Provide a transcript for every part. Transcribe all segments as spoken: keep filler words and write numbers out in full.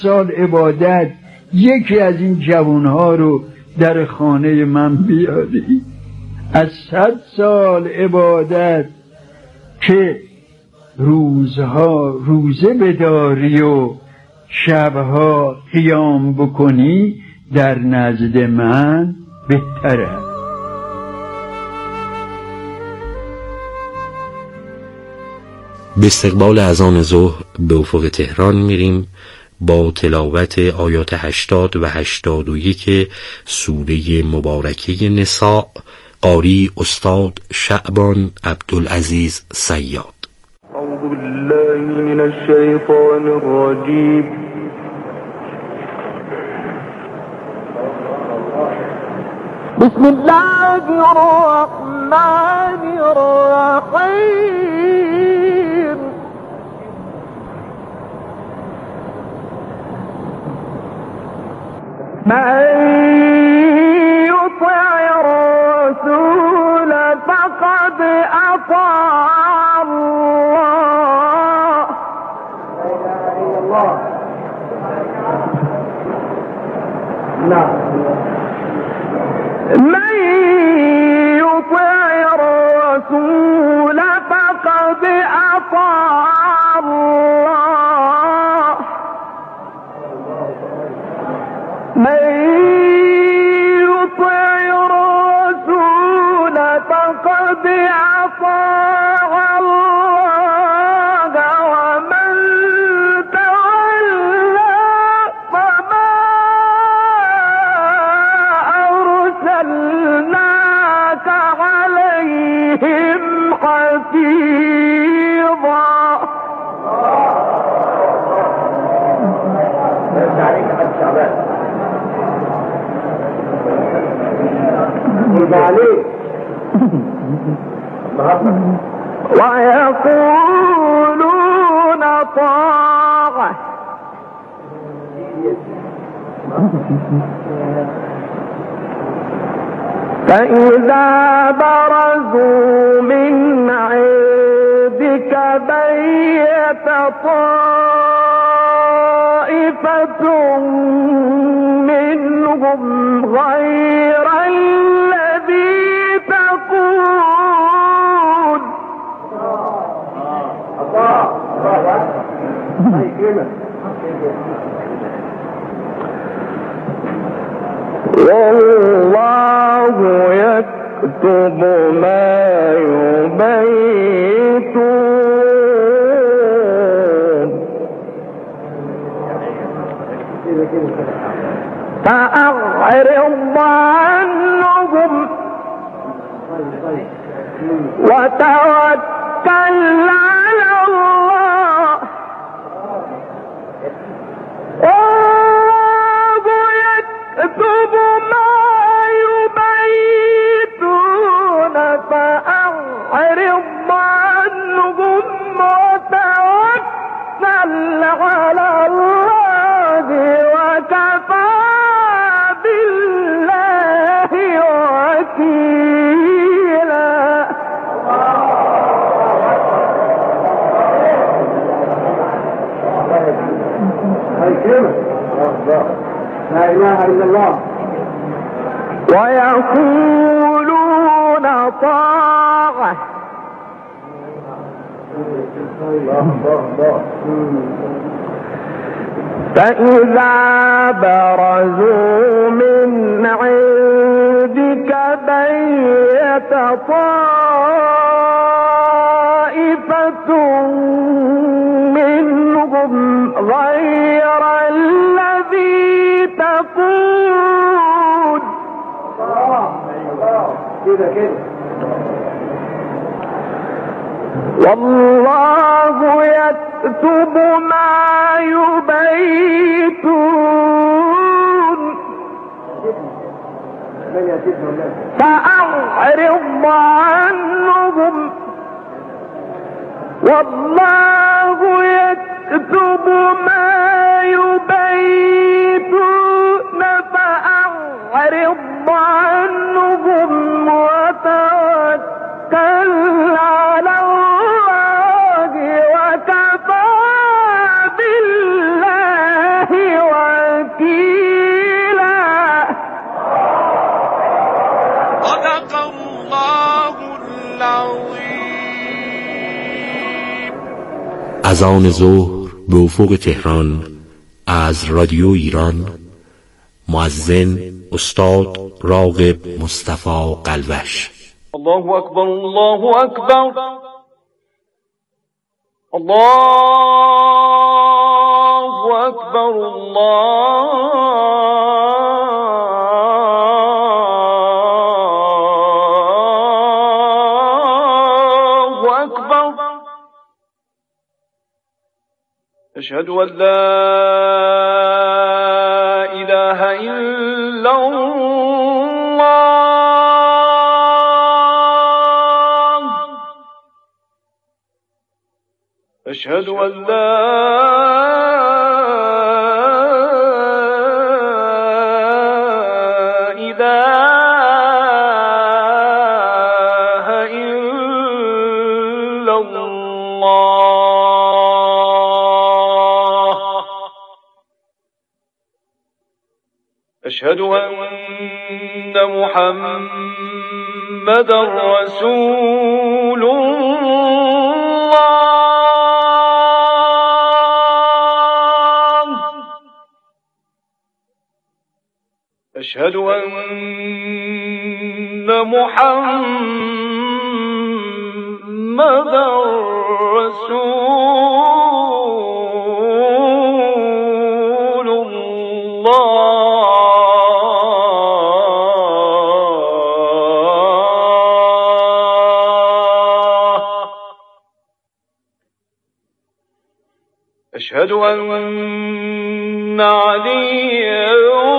سال عبادت یکی از این جوانها رو در خانه من بیاری. از صد سال عبادت که روزها روزه بداری و شبها قیام بکنی در نزد من بهتره. به استقبال اذان ظهر به افق تهران میریم با تلاوت آیات هشتاد و هشتاد و یک سوره مبارکه نساء. قاری استاد شعبان عبدالعزیز صیاد. اعوذ بالله من الشیطان الرجیم. بسم الله الرحمن الرحیم. من يطع الرسول فقد أطاع الله. من يطع الرسول فقد أطاع الله. من يطع الرسول فقد أطاع الله ومن تولى فما أرسلناك عليهم حفيظا. ويقولون طاعة فإذا برزوا من عندك بيت طائفة منهم غير الذي تقول. والله يكتب ما يبيتون. فأعرض عنهم وتوكل على الله. والله يكتب ما يبيتون. فأعرض عنهم وتوكل على الله وكفى بالله وكيلا. لا إله إلا الله. ويقولون طاعة فإذا برزوا من عندك بيت طائفة منهم غير الذي تقول. والله يكتب ما يبيتون. فأعرض عنهم والله يكتب ما يبيتون. فأعرض عنهم وتوكل على الله وكفى بالله وكيلا. صدق الله العظیم. اذان ظهر به افق تهران از رادیو ایران. مؤذن استاد راغب مصطفی قلوش. الله اکبر، الله اکبر، الله اکبر، الله اکبر. اشهد ان لا اله الا الله. اشهد ان لا اله الا الله. اشهد ان محمدا رسول الله. اشهد ان محمدا رسول الله. أشهد أن عليا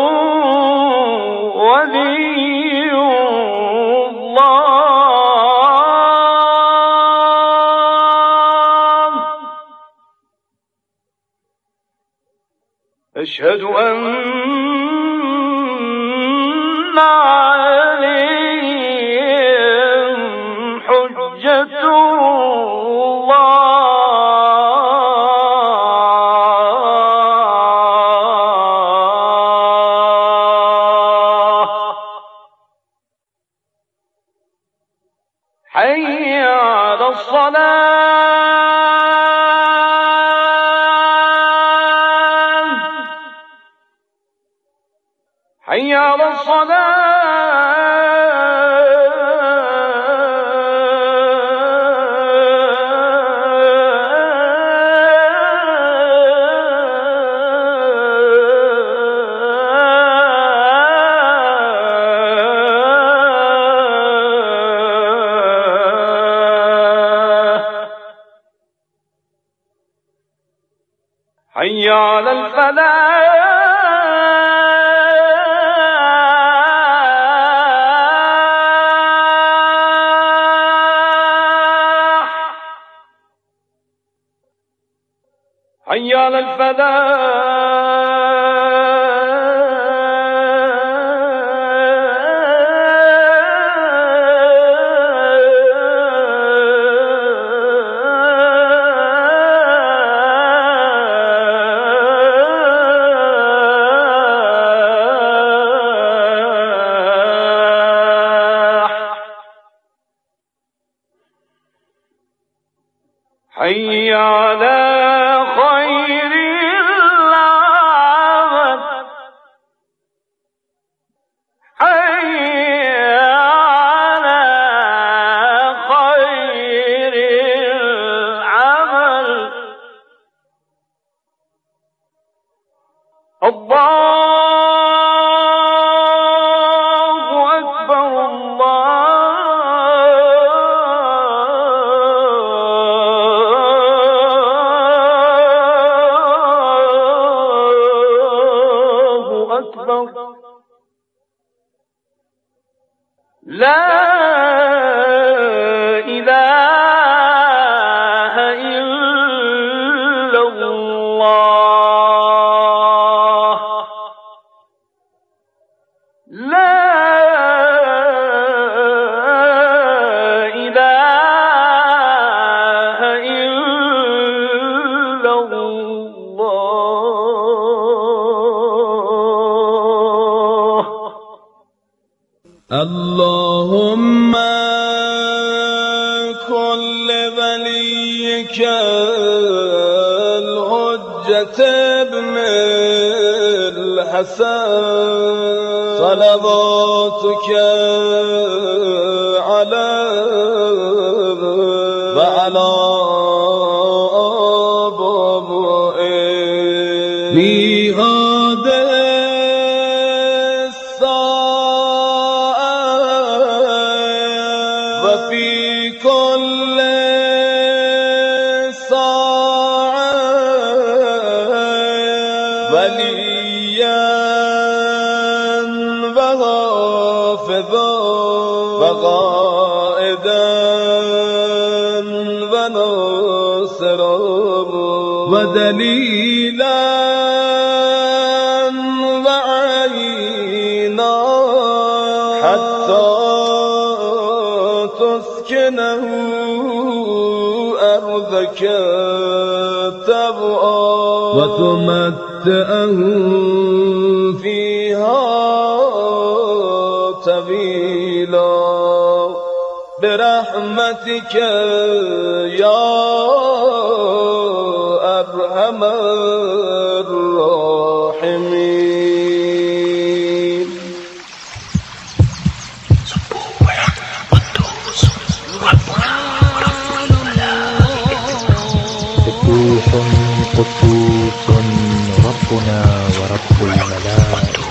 ولي الله. أشهد أن عليا حجة الله. حي على الصلاة، حي على حي على الفلاح، حي على حي على خير العمل، حي على خير العمل. الله أكبر، الله أكبر. لا إله إلا الله. لا إله إلا الله. اللهم كل وليك الحجة ابن الحسن صلواتك عليه وعلى آبائه في هذه الساعة وفي كل ساعة وليا وحافظا وقائدا وناصرا ودليلا وعينا حتى تسكنه أرضك طوعا وتمتعه فيها طويلا برحمتك يا أرحم الراحمين. قدوس قدوس ربنا ورب الملائكة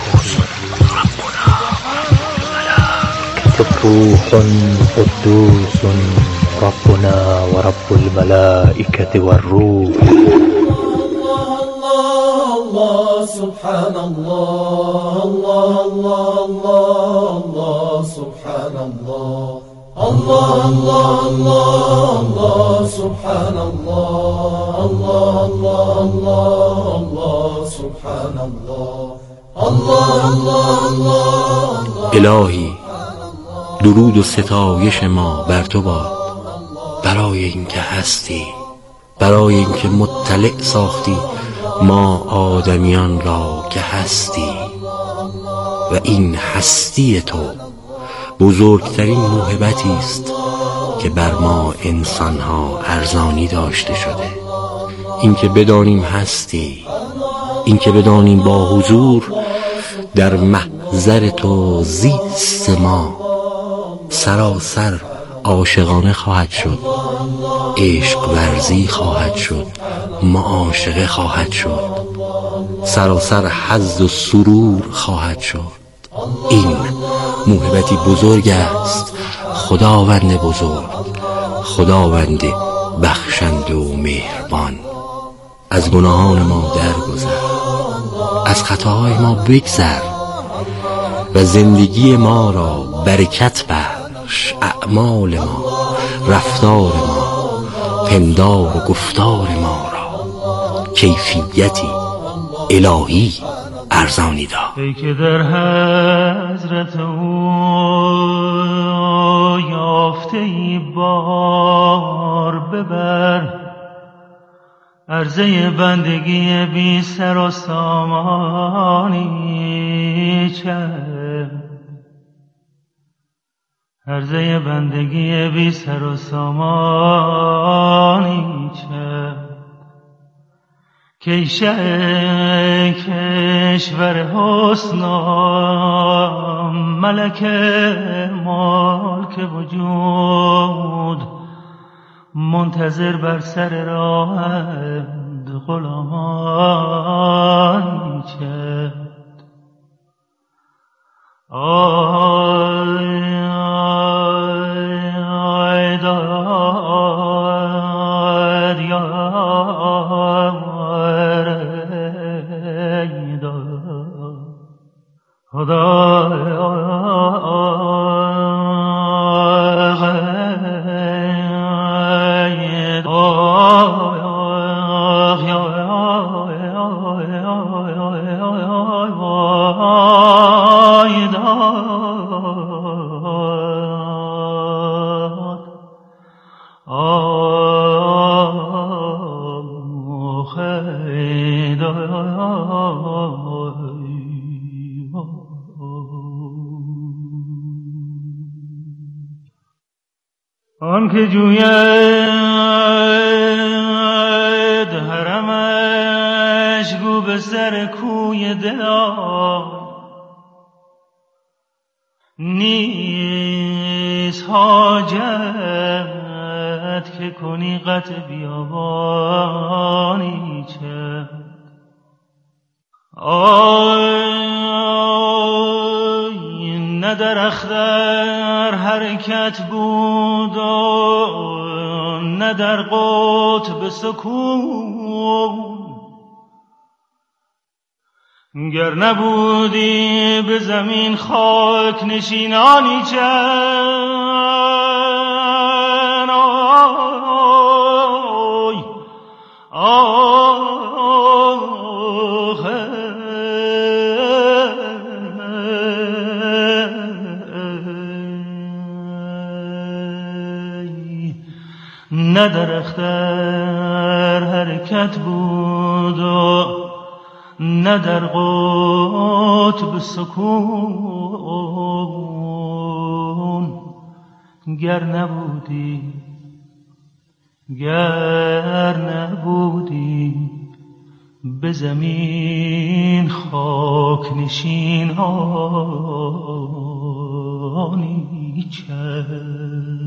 سبوح قدوس ربنا ورب الملائكة والروح. الله سبحان الله الله الله الله الله سبحان الله الله الله الله الله سبحان الله الله الله الله الله سبحان الله الله الله الله. الهی درود و ستایش ما بر تو باد، برای اینکه هستی، برای اینکه مطلع ساختی ما آدمیان را که هستی و این هستی تو بزرگترین موهبتی است که بر ما انسانها ارزانی داشته شده. اینکه بدانیم هستی، اینکه بدانیم با حضور در محضر تو زیست ما سراسر عاشقانه خواهد شد، عشق ورزی خواهد شد، معاشقه خواهد شد، سراسر حظ و سرور خواهد شد. این موهبتی بزرگ است، خداوند بزرگ، خداوند بخشنده و مهربان. از گناهان ما درگذر، از خطاهای ما بگذر و زندگی ما را برکت بخش. اعمال ما، رفتار ما، پندار و گفتار ما را کیفیتی الهی ارزانی داد. ای که در حضرت او یافته ای بار ببر، عرضه بندگی بی سر و سامانی چه، عرضه بندگی بی سر و سامانی چه، کیشه کشور حسنا ملک ملک وجود، منتظر بر سر راهند غلامان چه. آی آی داد یار ای داد خدای آن که جوید حرمش گو به سر کوی دل آی، نیست حاجت که کنی قطع بیابانی چه. آی نه در اختر حرکت بود و نه در قطب سکون، گر نبودی به زمین خاک نشینانی چند. آی آه نه در اختر حرکت بود و نه در قطب سکون، گر نبودی گر نبودی به زمین خاک نشینانی چند.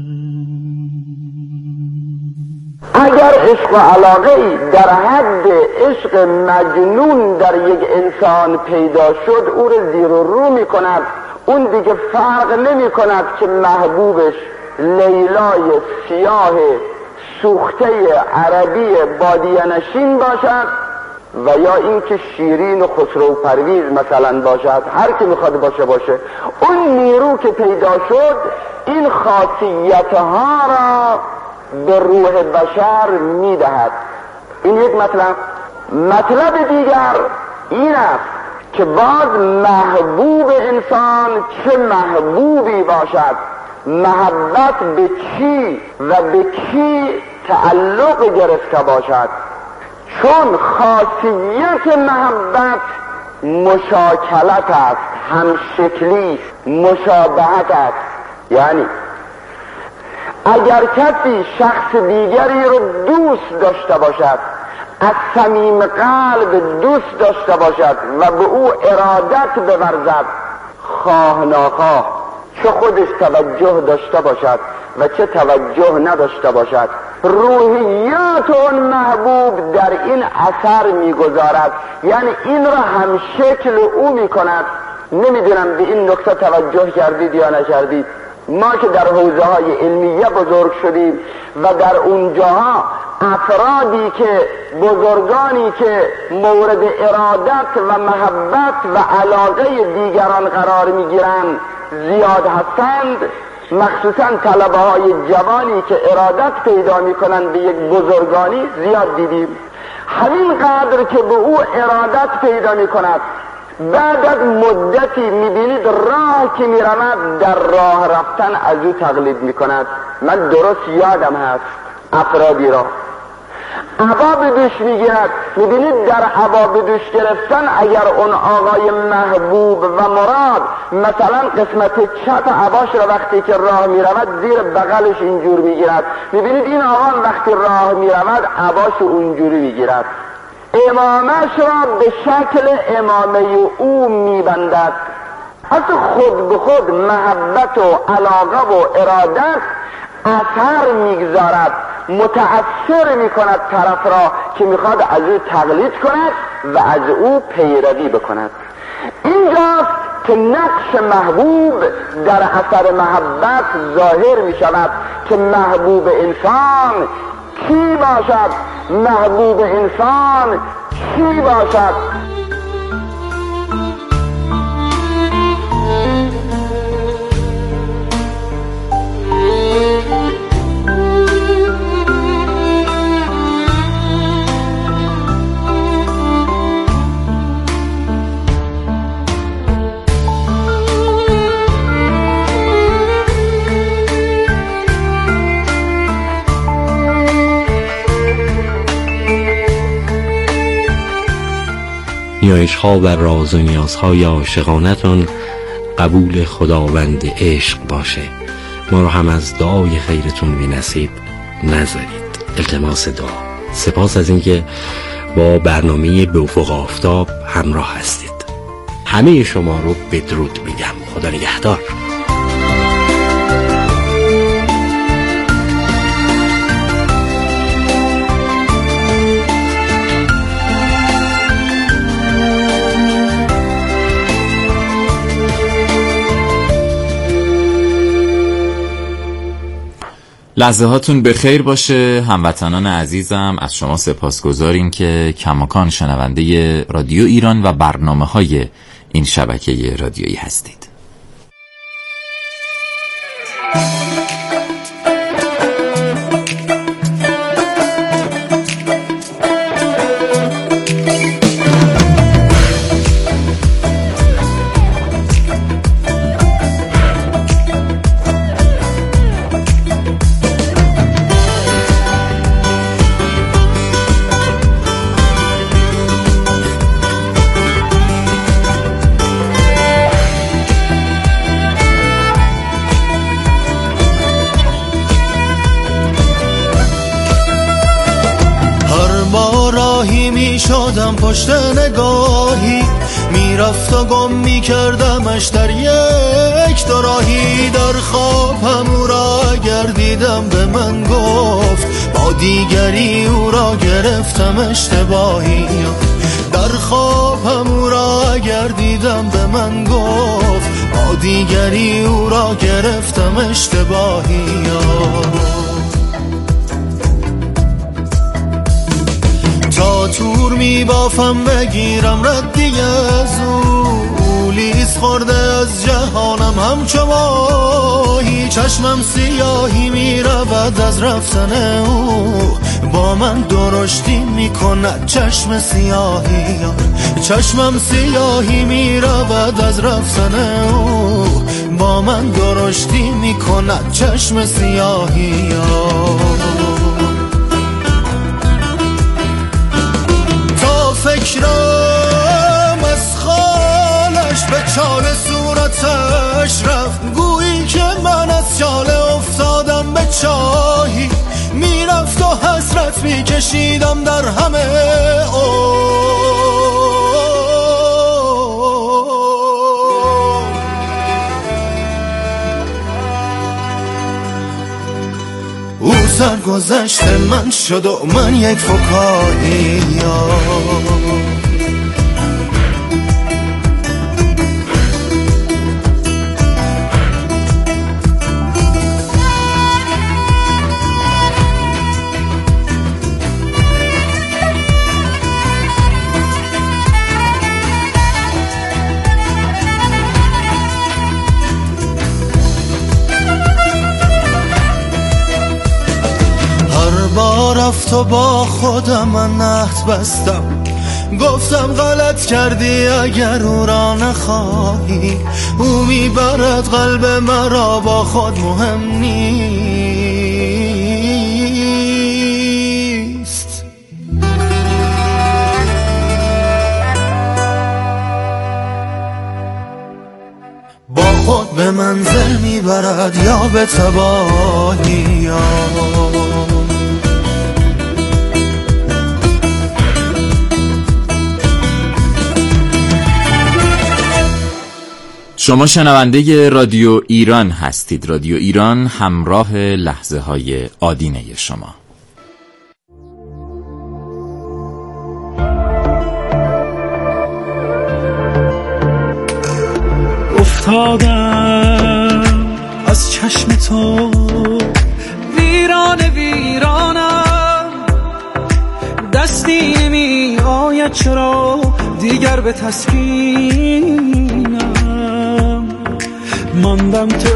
اگر عشق و علاقه در حد عشق مجنون در یک انسان پیدا شد، او را زیر و رو می کند. اون دیگه فرق نمی کند که محبوبش لیلای سیاه سوخته عربی بادیه نشین باشد و یا اینکه شیرین و خسرو پرویز مثلا باشد. هر کی میخواد باشه باشه. اون نیرو که پیدا شد این خاصیتها را به روح بشر میدهد. این یک مطلب. مطلب دیگر این است که باز محبوب انسان چه محبوبی باشد، محبت به چی و به کی تعلق گرفته باشد. چون خاصیت محبت مشاکلت است، همشکلی، مشابهت است. یعنی اگر کسی شخص دیگری رو دوست داشته باشد، از صمیم قلب دوست داشته باشد و به او ارادت بورزد، خواه ناخواه چه خودش توجه داشته باشد و چه توجه نداشته باشد، روحیات اون محبوب در این اثر میگذارد. یعنی این را هم شکل او میکند. نمیدونم به این نکته توجه کردید یا نکردید. ما که در حوزه های علمیه بزرگ شدیم و در اونجاها افرادی که بزرگانی که مورد ارادت و محبت و علاقه دیگران قرار میگیرند زیاد هستند، مخصوصا طلبه های جوانی که ارادت پیدا میکنند به یک بزرگانی زیاد دیدیم. همین قدر که به او ارادت پیدا میکند، بعد از مدتی میبینید راه که میرود در راه رفتن از او تقلید میکند. من درست یادم هست افرادی را عبا به دوش میگیرد. میبینید در عبا به دوش گرفتن اگر اون آقای محبوب و مراد مثلا قسمت چپ عباش را وقتی که راه میرود زیر بغلش اینجور میگیرد، میبینید این آقا وقتی راه میرود عباش اونجوری میگیرد، امامش را به شکل امامه او میبندد. اصلا خود به خود محبت و علاقه و ارادت اثر میگذارد، متأثر میکند طرف را که میخواد از او تقلید کند و از او پیروی بکند. اینجاست که نقش محبوب در اثر محبت ظاهر میشود که محبوب انسان کی باشد، محبوب انسان کی باشد. نیایش‌ها و راز و نیازهای عاشقانتون قبول خداوند عشق باشه. ما رو هم از دعای خیرتون بی نصیب نذارید. التماس دعا. سپاس از اینکه با برنامه به افق آفتاب همراه هستید. همه شما رو بدرود میگم. خدا نگهدار. لحظه هاتون به خیر باشه هموطنان عزیزم. از شما سپاسگزاریم که کماکان شنونده رادیو ایران و برنامه های این شبکه رادیویی هستید. شدم پشت نگاهی میرفت و گم میکردمش در یک دوراهی. در خوابم او را گردیدم به من گفت با دیگری او را گرفتم اشتباهی. در خوابم او را گردیدم به من گفت با دیگری او را گرفتم اشتباهی. تا تور می بافم بگیرم ردی از او، لیز خورده از جهانم همچو ماهی. چشمم سیاهی می رود از رفتن او، با من درشتی می کند چشم سیاهی. چشمم سیاهی می رود از رفتن او، با من درشتی می کند چشم سیاهی. فکرم از خالش به چال صورتش رفت، گویی که من از چاله افتادم به چاهی. میرفت و حسرت میکشیدم در همه او سرگذشت من شد و من یک فکاهی. رفت و با خودم من عهد بستم، گفتم غلط کردی اگر او را نخواهی. او میبرد قلب مرا با خود مهم نیست. با خود به منزل میبرد یا به تباهی. شما شنونده رادیو ایران هستید. رادیو ایران همراه لحظه های آدینه شما. افتادم از چشم تو ویران ویرانم، دستی نمی آید چرا دیگر به تسکینم. ماندم تو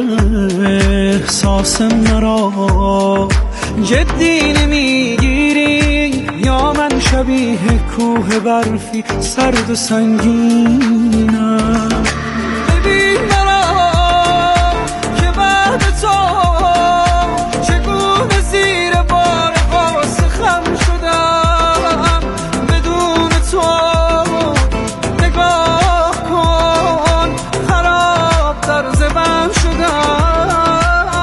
احساس مرا جدی نمیگیری، یا من شبیه کوه برفی سرد و سنگینم. ببین مرا که بعد تو چگونه زیر بار قاس خم شدم. بدون تو نگاه کن خراب در زبم شدم.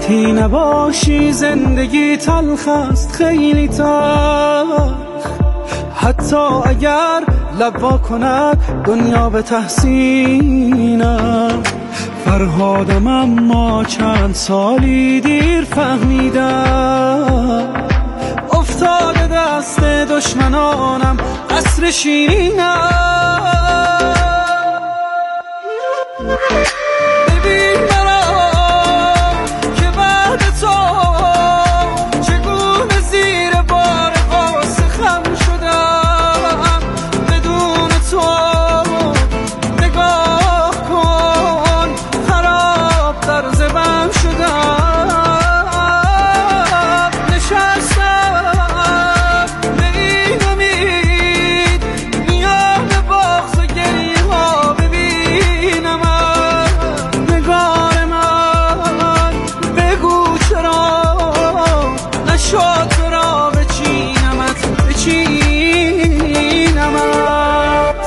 وقتی نباشی زندگی تلخ است، خیلی تلخ. حتی اگر لب وا کند دنیا به تحسینم. فرهادم اما چند سالی دیر فهمیدم، افتاده دست دشمنانم قصر شیرینم. ببین مرا که بعد تو چگونه زیر بار غصه خم شدم. بدون تو نگاه کن خراب در زبم شدم. نشستم به این امید میان بغض و گریه ها ببینم نگار من. بگو چرا نشد تو را بچینمت بچینمت.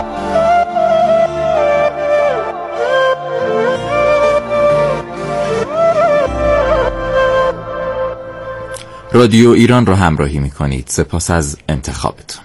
رادیو ایران رو همراهی میکنید. سپاس از انتخابتون.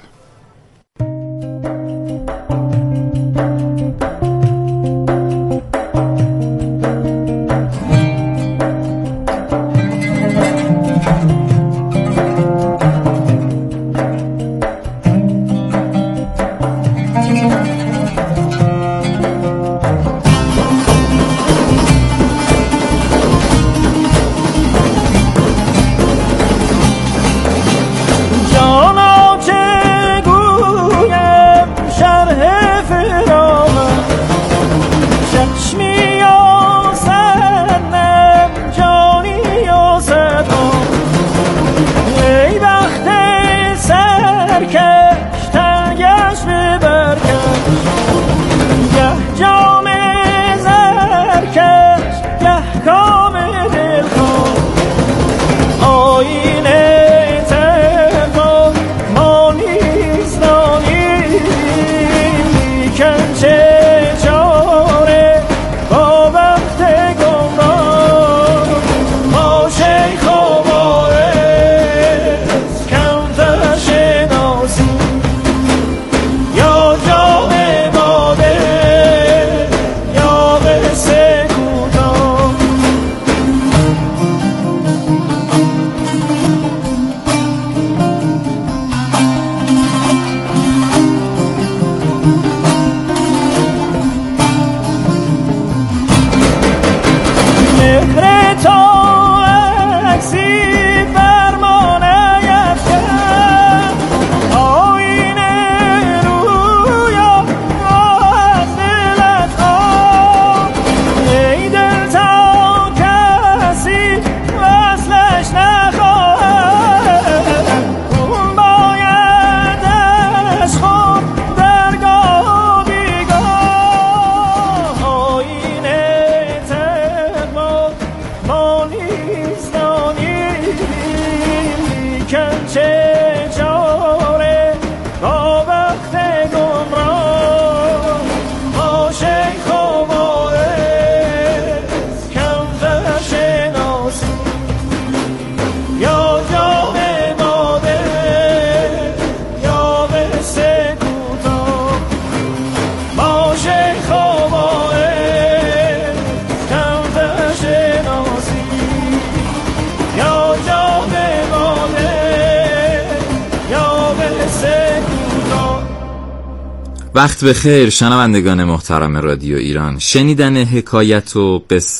وقت بخیر شنوندگان محترم رادیو ایران. شنیدن حکایت و